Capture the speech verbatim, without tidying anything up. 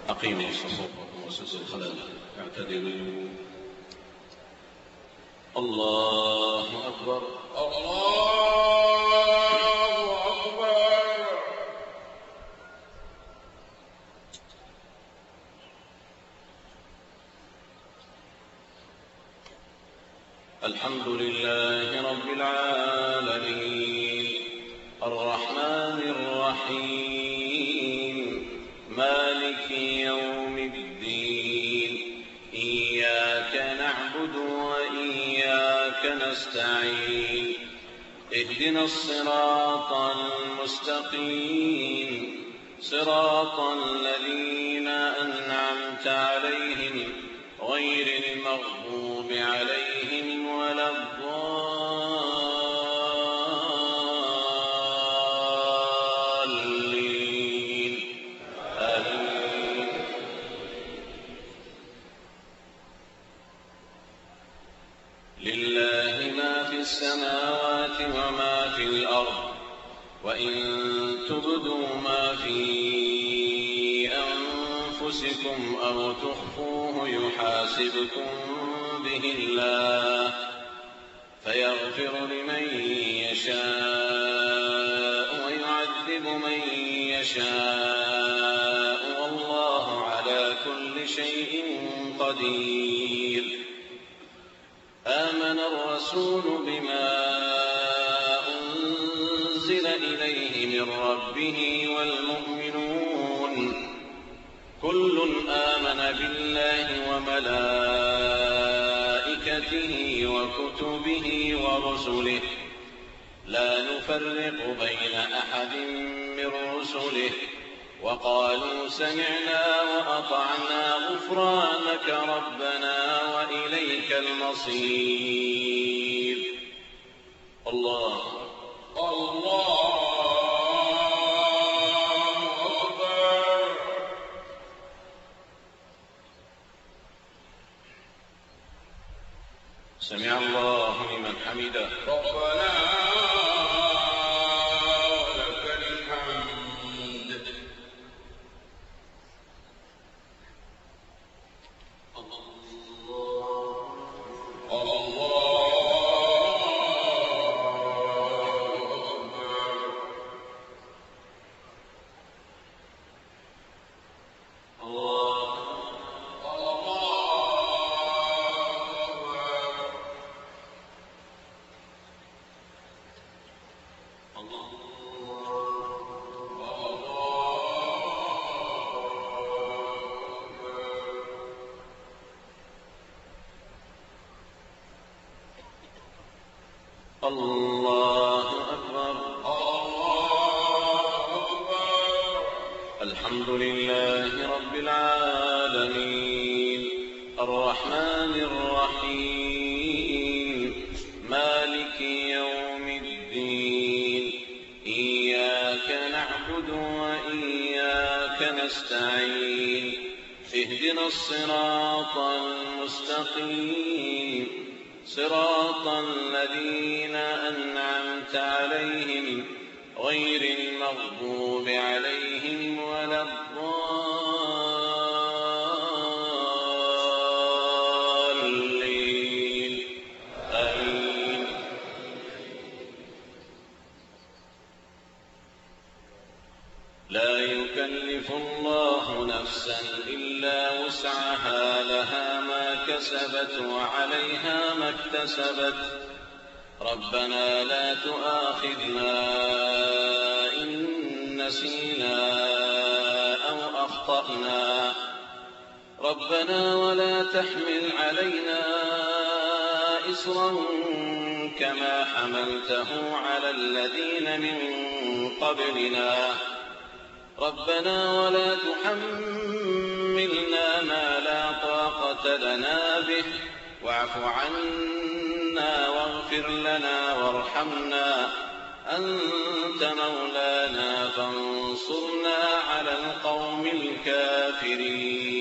أقيموا صفوفكم وسدوا الخلل، اعتدلوا. الله أكبر. الله أكبر. الحمد لله رب العالمين الرحمن الرحيم مالك يوم الدين إياك نعبد وإياك نستعين اهدنا الصراط المستقيم صراط الذين أنعمت عليهم غير المغضوب عليهم ولا الضالين آمين. لله ما في السماوات وما في الأرض وإن تبدوا ما في أنفسكم أو تخفوه يحاسبكم به الله فيغفر لمن يشاء ويعذب من يشاء والله على كل شيء قدير. آمن الرسول بما أنزل إليه من ربه والمؤمنون كل آمن بالله وملائكته وكتبه ورسله لا نفرق بين أحد من رسله وقالوا سمعنا وأطعنا غفرانك ربنا وإليك المصير. الله الله أكبر. سمع الله لمن حمده. ربنا ولك الحمد. الله الله أكبر. الله أكبر. الحمد لله رب العالمين الرحمن الرحيم مالك يوم الدين إياك نعبد وإياك نستعين اهدنا الصراط المستقيم صراط الذين أنعمت عليهم غير المغضوب عليهم ولا الضالين آمين. لا يكلف الله نفسا إلا وسعها لها ما كسبت وعليها ما اكتسبت ربنا لا تؤاخذنا إن نسينا أو أخطأنا ربنا ولا تحمل علينا إصرا كما حملته على الذين من قبلنا ربنا ولا تحملنا ما لا طاقة لنا به واعف عنا واغفر لنا وارحمنا أنت مولانا فانصرنا على القوم الكافرين.